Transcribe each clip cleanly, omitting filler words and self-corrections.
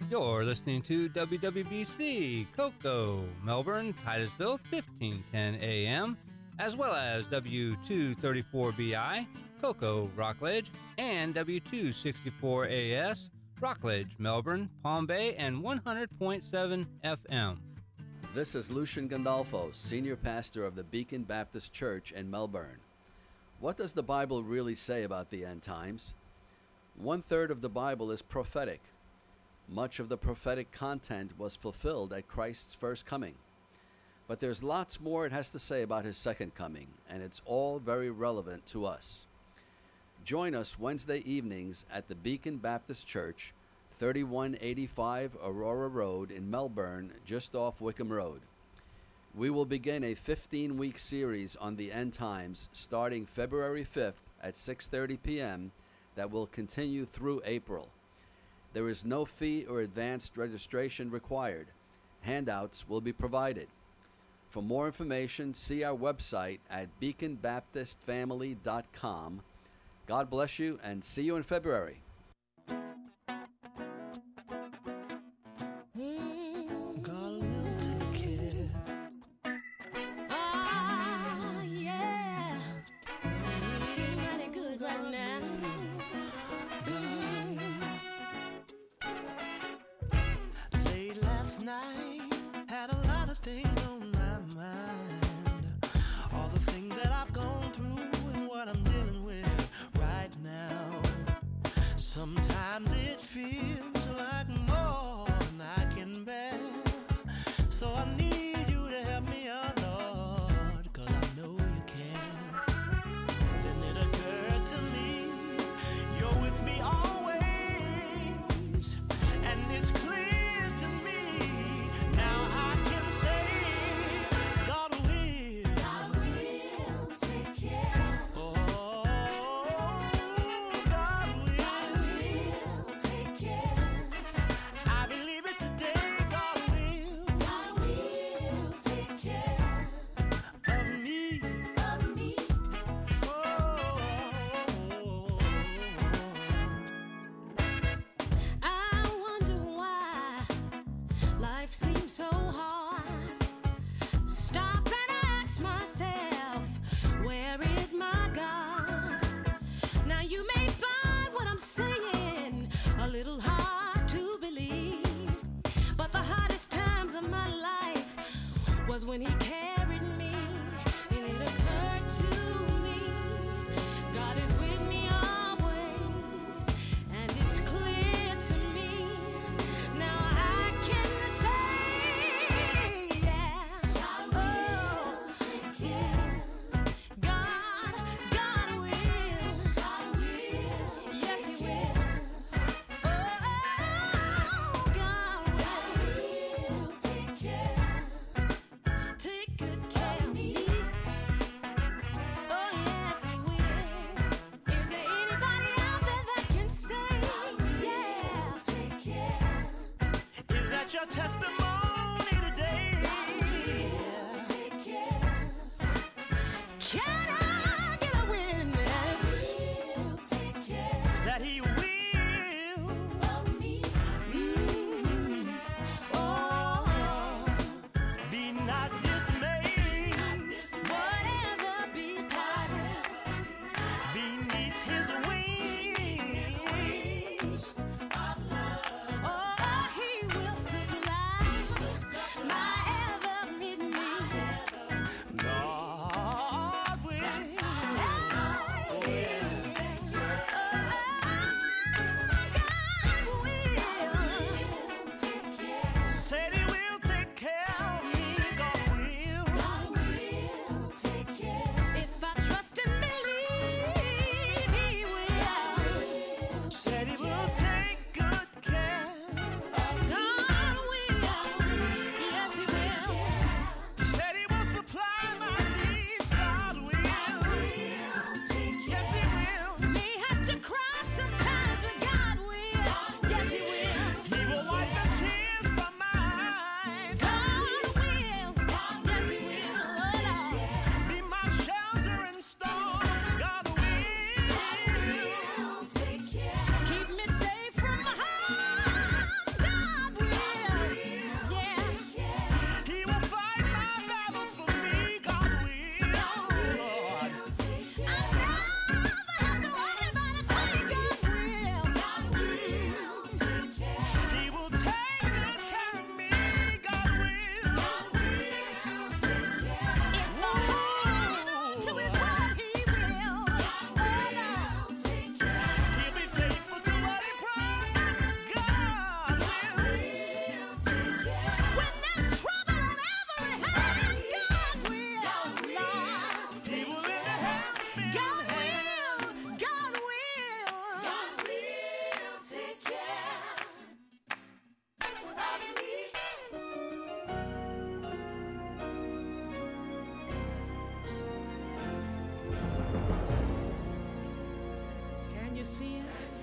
You're listening to WWBC, Cocoa, Melbourne, Titusville, 1510 AM, as well as W234BI, Cocoa, Rockledge, and W264AS, Rockledge, Melbourne, Palm Bay, and 100.7 FM. This is Lucian Gandolfo, Senior Pastor of the Beacon Baptist Church in Melbourne. What does the Bible really say about the end times? 1/3 of the Bible is prophetic. Much of the prophetic content was fulfilled at Christ's first coming. But there's lots more it has to say about his second coming, and it's all very relevant to us. Join us Wednesday evenings at the Beacon Baptist Church, 3185 Aurora Road in Melbourne, just off Wickham Road. We will begin a 15-week series on the end times starting February 5th at 6:30 p.m. that will continue through April. There is no fee or advanced registration required. Handouts will be provided. For more information, see our website at beaconbaptistfamily.com. God bless you and see you in February. Sometimes it feels like more than I can bear. So I need you to help me out, Lord, 'cause I know you can. Then it occurred to me, you're with me always, and it's clear to me. Now I can say, God will take care. Oh, when he carried me, and it occurred to me, God is with me always, and it's clear to me. Now I can say, yeah, God will take care. God will, yes he will. Oh, God will take care. Take good care of me. Oh yes, he will. Is there anybody out there that can say, yeah, take care? Is that your testimony today? God will take care. Can I get a witness? God will take care. That he will of me. Oh, be not dismayed, whatever betide, beneath his wings of love. Oh, he will supply sin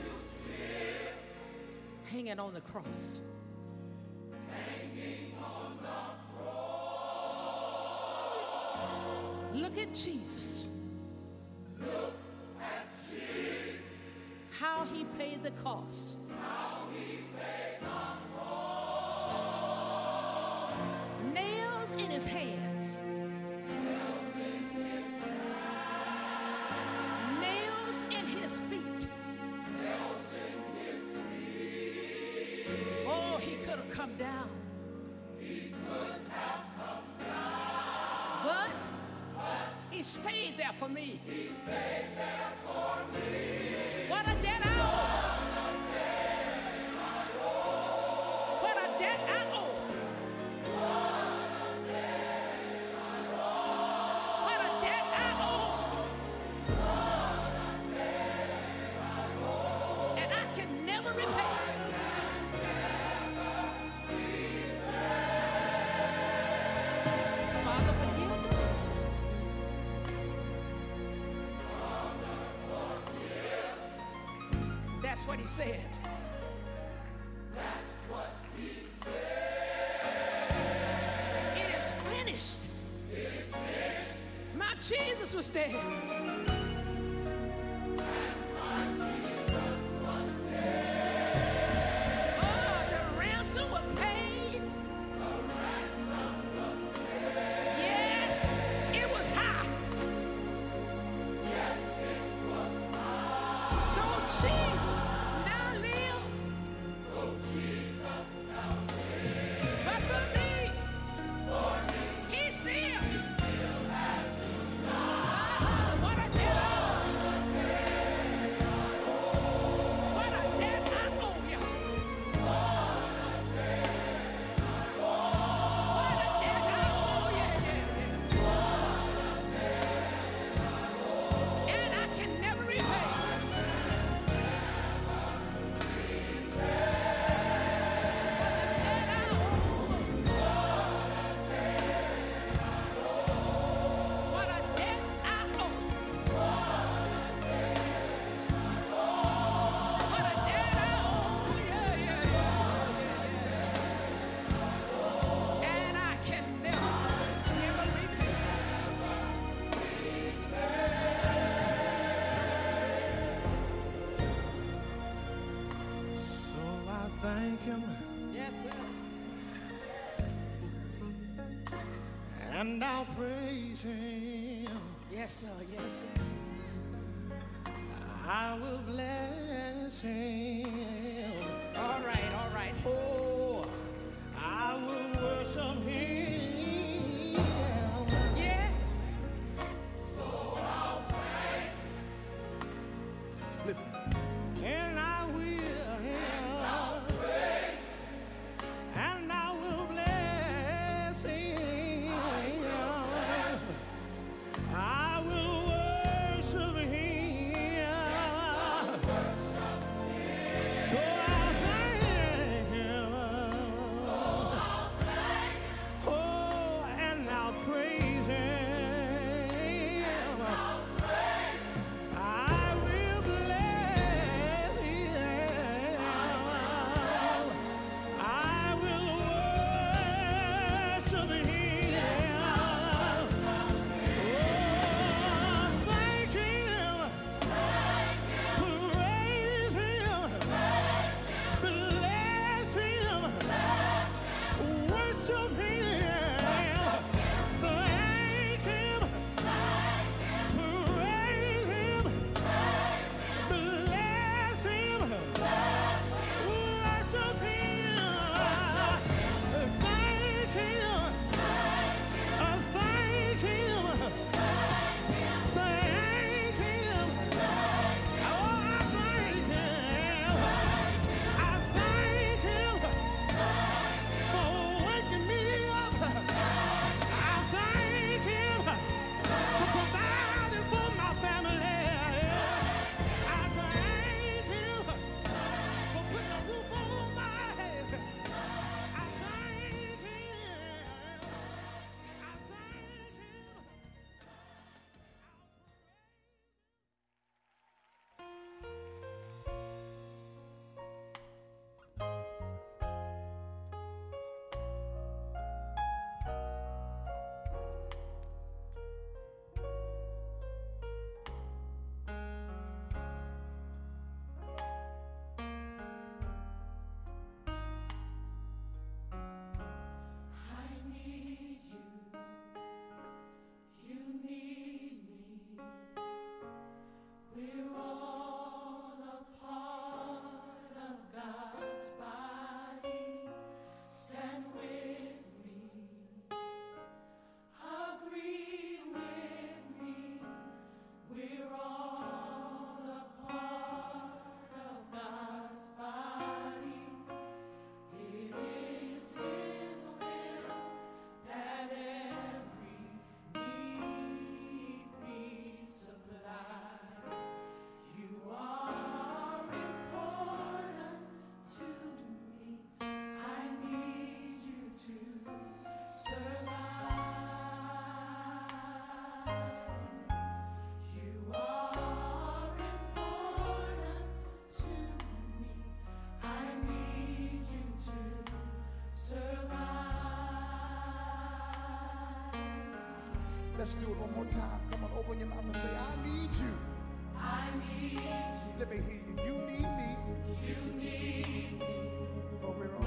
hanging on the cross. Look at Jesus. How he paid the cost. Nails in his hands. Nails in his feet. Oh, he could have come down. But he stayed there for me. What a debt I owe. What a debt I owe. What a debt I owe. And I can never repay. Father, forgive them. That's what he said. It is finished. My Jesus was dead. Oh, the ransom was paid. Yes, it was high. Though Jesus now lives, but for me, he still. What a debt what a debt I owe you. What a debt I owe you. And I can never repay. What a debt I owe. What a debt I owe. And I can never repay. So I thank him Yes, sir. and I'll praise him. Yes, sir. Yes, sir. I will bless him. All right, all right. Oh, I will worship him. Yeah. Listen. And I will. And I will bless him. I will worship him. So I'll thank him. Oh, and I'll praise him. I will bless Let's do it one more time. Come on, open your mouth and say, I need you. I need you. Let me hear you. You need me. You need me. For we're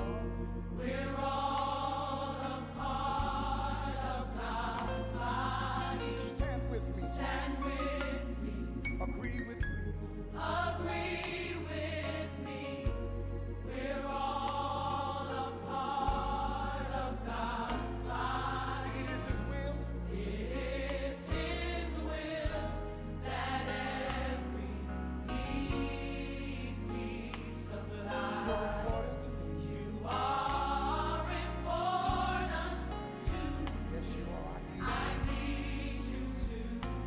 all a part of God's body. stand with me. Stand with me. Agree with me. Agree with me. We're all a part of God's body. It is His will. It is His will that every need be supplied. You're important to me. You are important to me. Yes, you are. I need you to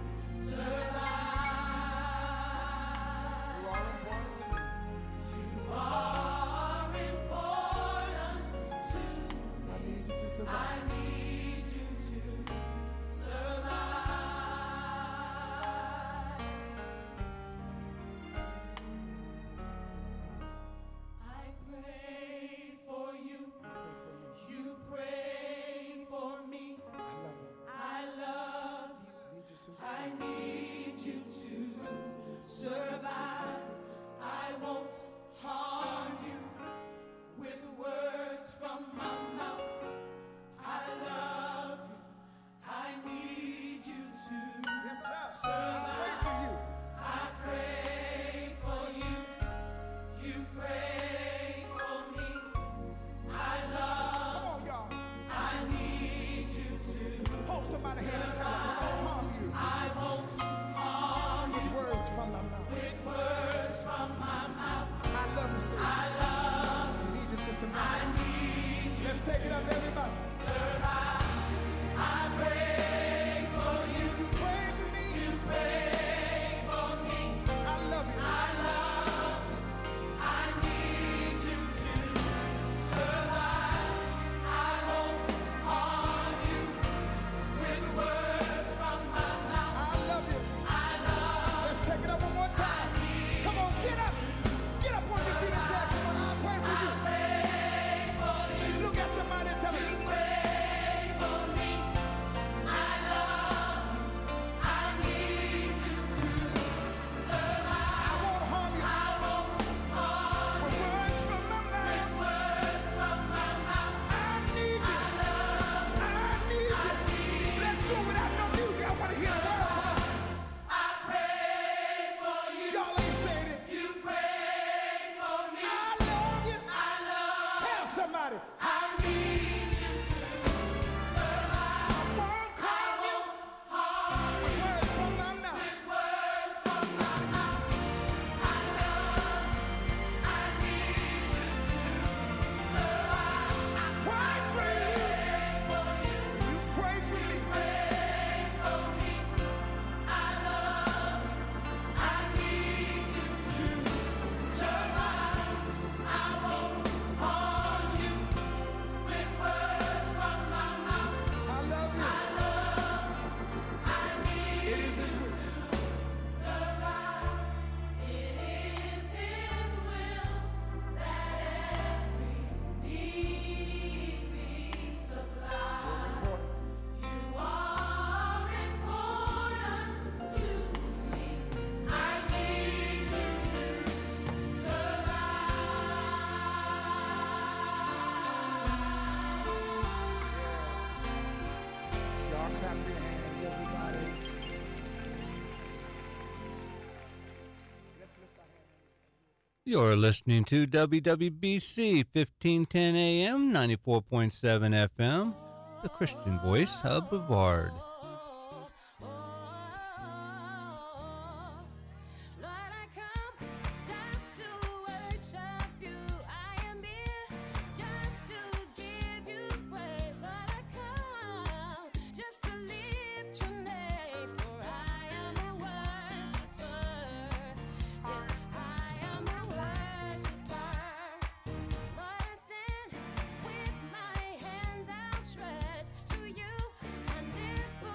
survive. You are important to me. You are important to me. I need you to I survive. need you to survive. I pray for you. Pray for me. You pray for me. I love you. I love you. Need you to I survive. need you to survive. I won't harm you with words from my mouth. I love you. I need you to Yes, sir. I survive. pray for you. I pray for you. You pray for me. I love. Come on, y'all. I need you to. Hold somebody's hand and tell them I won't harm you I won't harm with words from my mouth. with words from my mouth. I love you, Stacey. I love. Need you to I survive. need you Let's take it up, everybody. survive. I pray for you. You pray for me. You pray for me. I love you. I love. I need you to survive. I won't harm you with words from my mouth. I love you. I love. Let's take it up one more time. Come on, get up. Get up on your feet and say, come on, I pray for you. Look at somebody and tell them, Pray for me. I love. I need you to survive. I won't harm you I won't harm with words from my mouth. words from my mouth. I need you. I need you. Let's do it without no music. I want to hear the word. Come on. I pray for you. Y'all ain't saying it. You pray for me. I love you. I love. Tell somebody. I need you to survive. I won't I harm you won't harm with words from my mouth. words from my mouth. I love. I need you to survive. Pray for you. For you. You pray for me. Pray for me. I love. I need you to survive. I won't harm you with words from my mouth. I love you. I love. I need It is His will. survive. It is His will that every need be supplied. Important. You are important to me. I need you to survive. Y'all clap your hands, everybody. Let's lift our hands. You're listening to WWBC 1510 AM, 94.7 FM, the Christian voice of Brevard. Lord, I come just to worship you. I am here just to give you praise. Lord, I come just to lift your name, for I am a worshiper. Yes, I am a worshiper. Lord, I stand with my hands outstretched to you and lift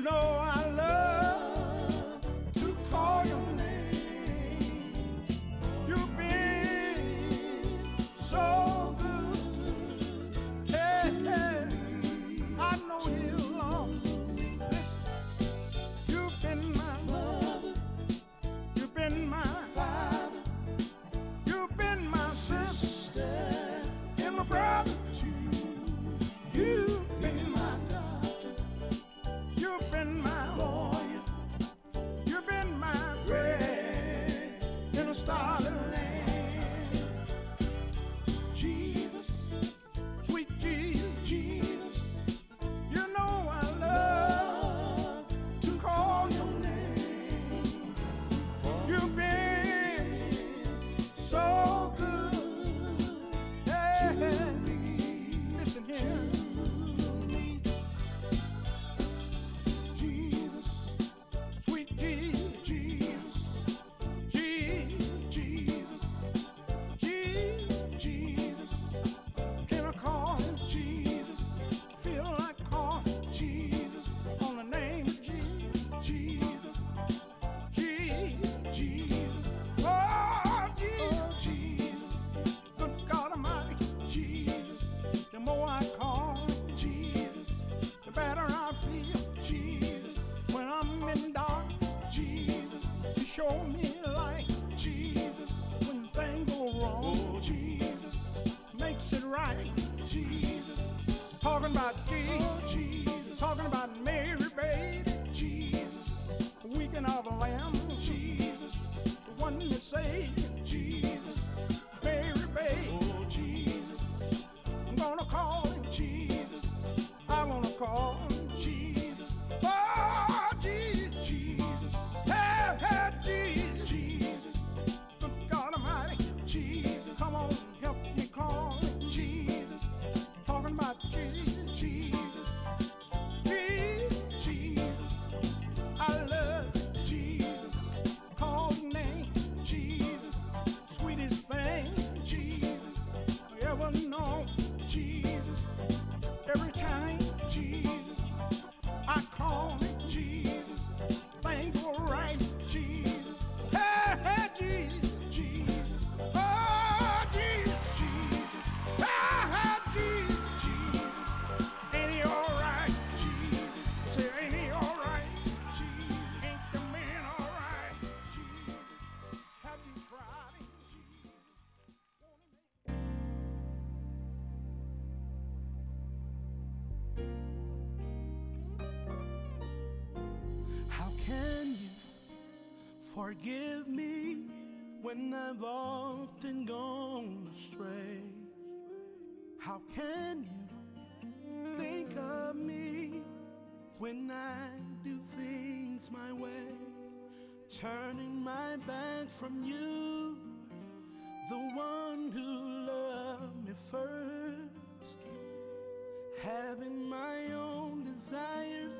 know I love to call your name. You've been so good. Hey, hey, I know you long. Listen, you've been my mother. You've been my father. You've been my sister and my brother too. You've been my doctor. You've been my lawyer. You've been my bread in a starving land. Jesus, sweet Jesus, Jesus, you know I love to call your name. You've been so good. Hey, listen here. Jesus, sweet Jesus, Jesus, Jesus, Jesus. Can I call him Jesus? Feel like calling Jesus on the name of Jesus, Jesus, Jesus. Oh, Jesus, good God Almighty, Jesus. The more I call him Jesus, the better I feel, Jesus. When I'm in dark, Jesus, you show me light, Jesus. When things go wrong, oh, Jesus, makes it right, Jesus. Talking about Jesus, oh, Jesus. Talking about Mary, baby, Jesus. Weekend of the Lamb, Jesus. The one that saved, Jesus. Mary, baby, oh, Jesus. I'm gonna call him Jesus. I wanna call him Jesus. Oh, Jesus, Jesus. Hey, hey, Jesus, Jesus. Good God Almighty, Jesus. Come on, help me call him Jesus. Talking about Jesus, Jesus. Jesus, Jesus. I love Jesus. Call his name, Jesus. Sweetest thing, Jesus. I ever known, Jesus. Every time, Jesus, I call him Jesus. Things go right, Jesus. Hey, hey, Jesus, Jesus. Oh, Jesus, Jesus. Hey, hey, Jesus, Jesus. Ain't he all right, Jesus? Say, ain't he all right, Jesus? Ain't the man all right, Jesus? Have you tried him, Jesus? How can you forgive me when I've often gone astray? How can you think of me when I do things my way? Turning my back from you, the one who loved me first. Having my own desires,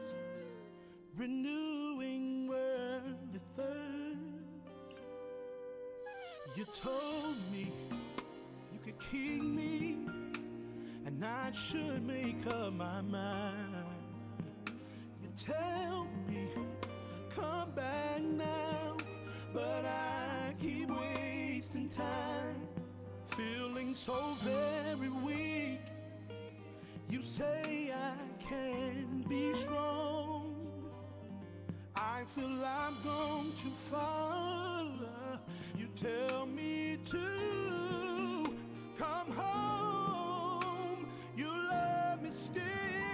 renewing worldly thirst. You told me you could keep me, and I should make up my mind. You tell me, come back now, but I keep wasting time. Feeling so very weak, you say I can't be strong. I feel I've gone too far. You tell me to come home. You love me still.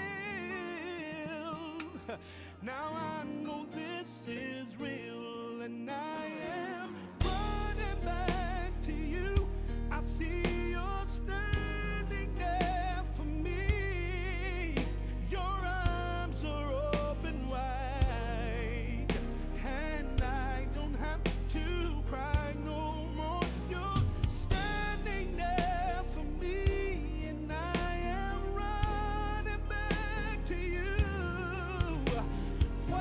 Now I know this is real, and I am running back to you. I see you're standing there for me. Your arms are open wide, and I don't have to cry no more. You're standing there for me, and I am running back to you.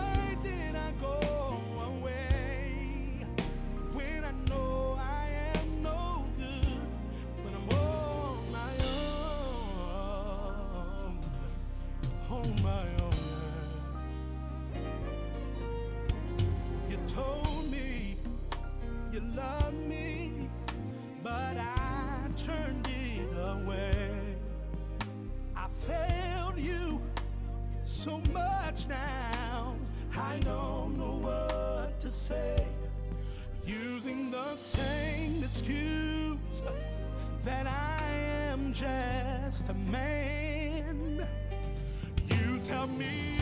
you love me, but I turned it away. I failed you so much now, I don't know what to say. Using the same excuse that I am just a man. You tell me